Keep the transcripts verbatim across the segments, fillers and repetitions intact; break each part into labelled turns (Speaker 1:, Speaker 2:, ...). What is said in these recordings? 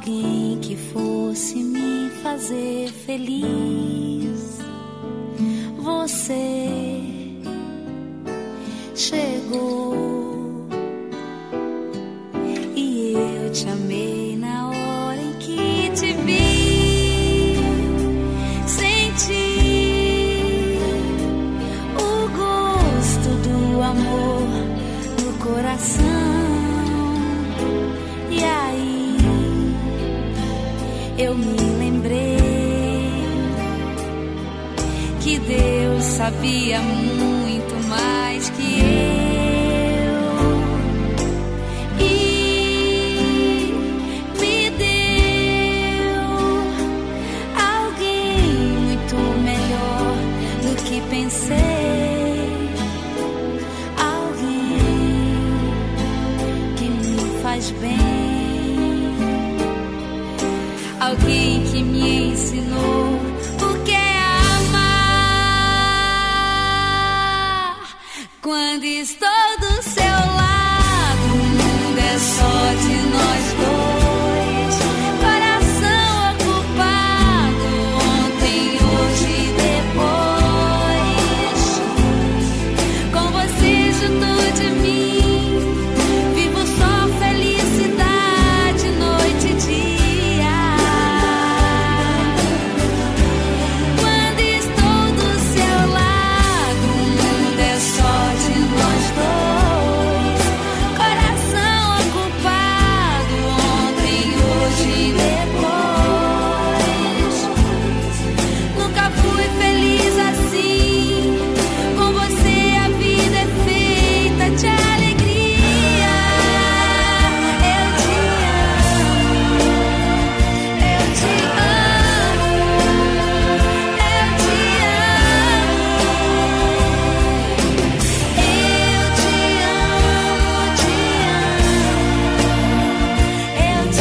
Speaker 1: alguém que fosse me fazer feliz. Você chegou e eu te amei na hora em que te vi. Senti o gosto do amor no coração. E aí eu me lembrei que Deus sabia muito mais que eu e me deu alguém muito melhor do que pensei, alguém que me faz bem, alguém que me ensinou o que é amar. Quando estou do seu lado, o mundo é só de nós dois. Coração ocupado, ontem, hoje e depois. Com você junto de mim, vivo só felicidade, noite e dia. Quando estou do seu lado, o mundo é só de nós dois. Coração ocupado, ontem, hoje e depois. Nunca fui feliz assim. Com você a vida é feita de alegria. Eu te amo, eu te amo, eu te amo. Eu te amo, te amo. Eu te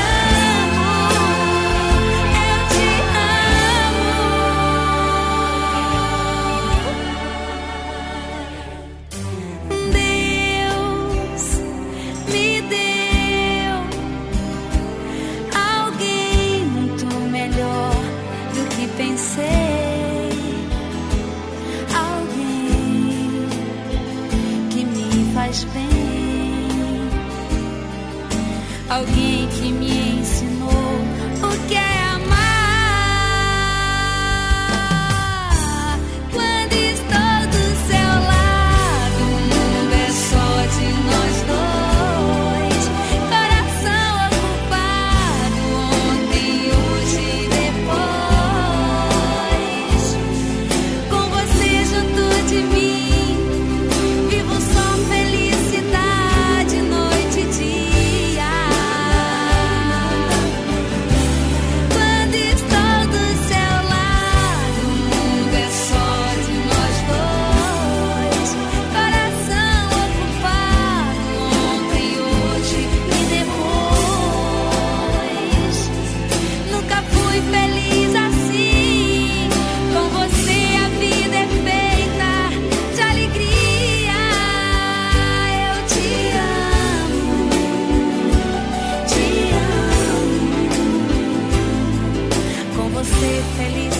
Speaker 1: alguém que me ensinou o que é amar. Quando estou do seu lado, o mundo é só de nós dois. Coração ocupado, ontem, hoje e depois. Com você junto de mim, vivo só felicidade, noite e dia. Quando estou do seu lado, o mundo é só de nós dois. Coração ocupado, ontem, hoje e depois. Nunca fui feliz assim. Com você a vida é feita de alegria. Eu te amo, te amo. Com você feliz